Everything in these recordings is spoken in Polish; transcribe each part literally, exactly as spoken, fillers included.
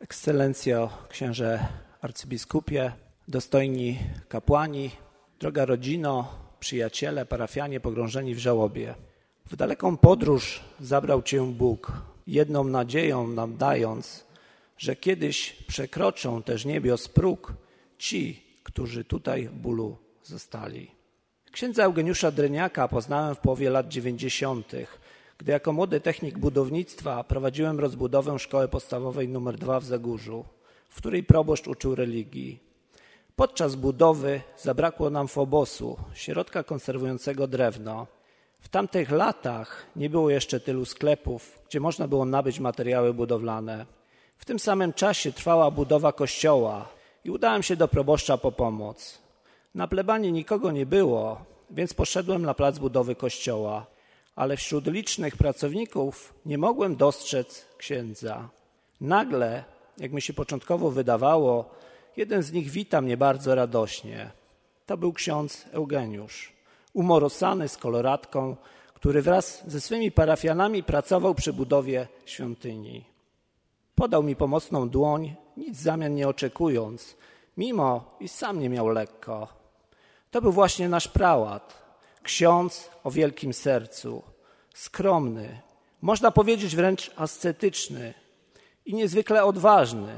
Ekscelencjo, księże arcybiskupie, dostojni kapłani, droga rodzino, przyjaciele, parafianie pogrążeni w żałobie. W daleką podróż zabrał Cię Bóg, jedną nadzieją nam dając, że kiedyś przekroczą też niebios próg ci, którzy tutaj w bólu zostali. Księdza Eugeniusza Dreniaka poznałem w połowie lat dziewięćdziesiątych, gdy jako młody technik budownictwa prowadziłem rozbudowę szkoły podstawowej numer dwa w Zagórzu, w której proboszcz uczył religii. Podczas budowy zabrakło nam fobosu, środka konserwującego drewno. W tamtych latach nie było jeszcze tylu sklepów, gdzie można było nabyć materiały budowlane. W tym samym czasie trwała budowa kościoła i udałem się do proboszcza po pomoc. Na plebanii nikogo nie było, więc poszedłem na plac budowy kościoła, ale wśród licznych pracowników nie mogłem dostrzec księdza. Nagle, jak mi się początkowo wydawało, jeden z nich wita mnie bardzo radośnie. To był ksiądz Eugeniusz, umorosany z koloratką, który wraz ze swymi parafianami pracował przy budowie świątyni. Podał mi pomocną dłoń, nic w zamian nie oczekując, mimo iż sam nie miał lekko. To był właśnie nasz prałat, ksiądz o wielkim sercu, skromny, można powiedzieć wręcz ascetyczny i niezwykle odważny,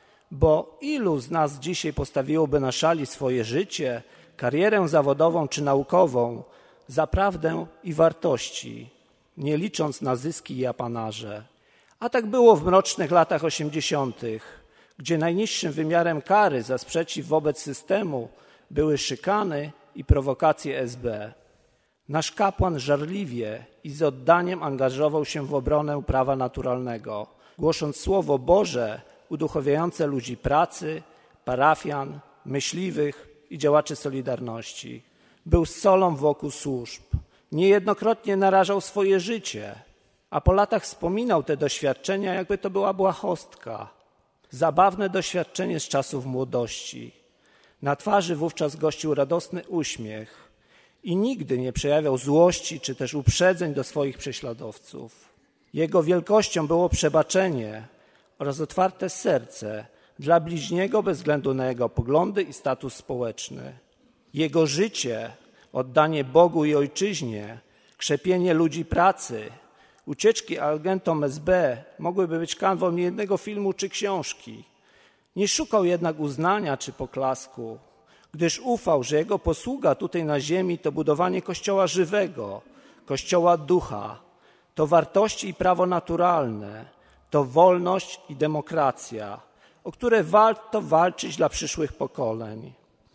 bo ilu z nas dzisiaj postawiłoby na szali swoje życie, karierę zawodową czy naukową za prawdę i wartości, nie licząc na zyski i apanarze. A tak było w mrocznych latach osiemdziesiątych, gdzie najniższym wymiarem kary za sprzeciw wobec systemu były szykany i prowokacje S B. Nasz kapłan żarliwie i z oddaniem angażował się w obronę prawa naturalnego, głosząc Słowo Boże uduchowiające ludzi pracy, parafian, myśliwych i działaczy Solidarności. Był solą wokół służb. Niejednokrotnie narażał swoje życie, a po latach wspominał te doświadczenia, jakby to była błahostka. Zabawne doświadczenie z czasów młodości. Na twarzy wówczas gościł radosny uśmiech i nigdy nie przejawiał złości czy też uprzedzeń do swoich prześladowców. Jego wielkością było przebaczenie oraz otwarte serce dla bliźniego bez względu na jego poglądy i status społeczny. Jego życie, oddanie Bogu i ojczyźnie, krzepienie ludzi pracy, ucieczki agentom S B mogłyby być kanwą niejednego filmu czy książki. Nie szukał jednak uznania czy poklasku, gdyż ufał, że jego posługa tutaj na ziemi to budowanie kościoła żywego, kościoła ducha, to wartości i prawo naturalne, to wolność i demokracja, o które warto walczyć dla przyszłych pokoleń.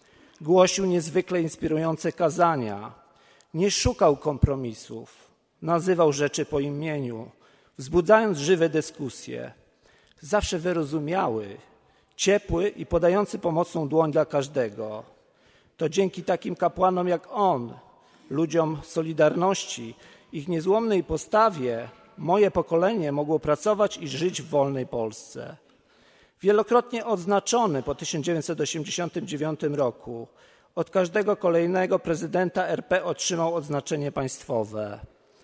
Głosił niezwykle inspirujące kazania, nie szukał kompromisów, nazywał rzeczy po imieniu, wzbudzając żywe dyskusje. Zawsze wyrozumiały, ciepły i podający pomocną dłoń dla każdego. To dzięki takim kapłanom jak on, ludziom Solidarności, ich niezłomnej postawie, moje pokolenie mogło pracować i żyć w wolnej Polsce. Wielokrotnie odznaczony po tysiąc dziewięćset osiemdziesiątym dziewiątym roku, od każdego kolejnego prezydenta R P otrzymał odznaczenie państwowe.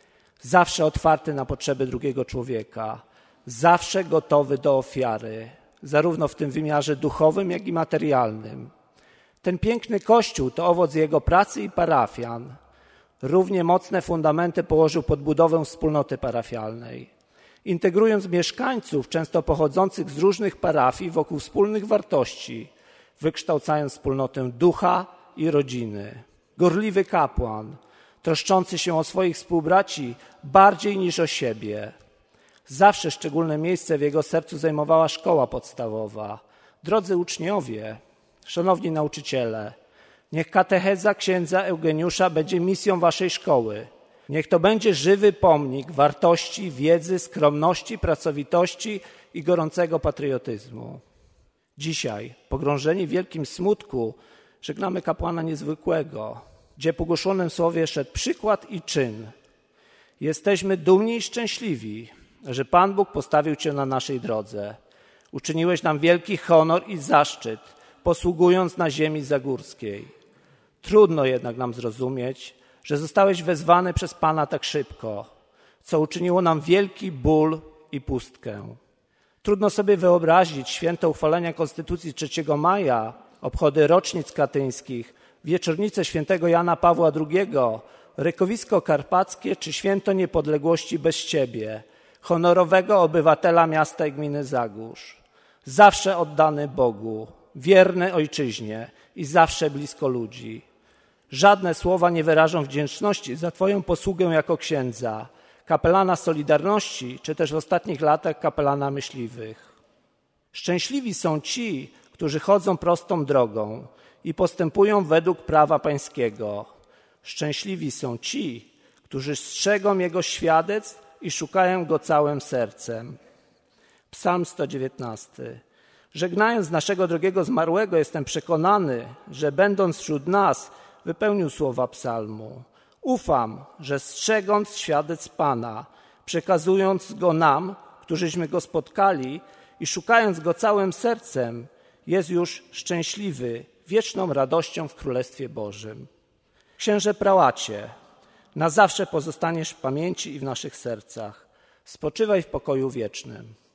Zawsze otwarty na potrzeby drugiego człowieka, zawsze gotowy do ofiary, zarówno w tym wymiarze duchowym, jak i materialnym. Ten piękny kościół to owoc jego pracy i parafian. Równie mocne fundamenty położył pod budowę wspólnoty parafialnej, integrując mieszkańców, często pochodzących z różnych parafii, wokół wspólnych wartości, wykształcając wspólnotę ducha i rodziny. Gorliwy kapłan, troszczący się o swoich współbraci bardziej niż o siebie. Zawsze szczególne miejsce w jego sercu zajmowała szkoła podstawowa. Drodzy uczniowie, szanowni nauczyciele, niech katecheza księdza Eugeniusza będzie misją waszej szkoły. Niech to będzie żywy pomnik wartości, wiedzy, skromności, pracowitości i gorącego patriotyzmu. Dzisiaj, pogrążeni w wielkim smutku, żegnamy kapłana niezwykłego, gdzie po głoszonym słowie szedł przykład i czyn. Jesteśmy dumni i szczęśliwi, że Pan Bóg postawił Cię na naszej drodze. Uczyniłeś nam wielki honor i zaszczyt, posługując na ziemi zagórskiej. Trudno jednak nam zrozumieć, że zostałeś wezwany przez Pana tak szybko, co uczyniło nam wielki ból i pustkę. Trudno sobie wyobrazić święto uchwalenia Konstytucji trzeciego maja, obchody rocznic katyńskich, wieczornicę świętego Jana Pawła drugiego, Rykowisko Karpackie czy święto niepodległości bez Ciebie, honorowego obywatela miasta i gminy Zagórz. Zawsze oddany Bogu, wierny ojczyźnie i zawsze blisko ludzi. Żadne słowa nie wyrażą wdzięczności za Twoją posługę jako księdza, kapelana Solidarności, czy też w ostatnich latach kapelana myśliwych. Szczęśliwi są ci, którzy chodzą prostą drogą i postępują według prawa pańskiego. Szczęśliwi są ci, którzy strzegą Jego świadectw i szukają Go całym sercem. Psalm sto dziewiętnasty. Żegnając naszego drogiego zmarłego, jestem przekonany, że będąc wśród nas, wypełnił słowa psalmu. Ufam, że strzegąc świadectw Pana, przekazując go nam, którzyśmy go spotkali i szukając go całym sercem, jest już szczęśliwy wieczną radością w Królestwie Bożym. Księże prałacie, na zawsze pozostaniesz w pamięci i w naszych sercach. Spoczywaj w pokoju wiecznym.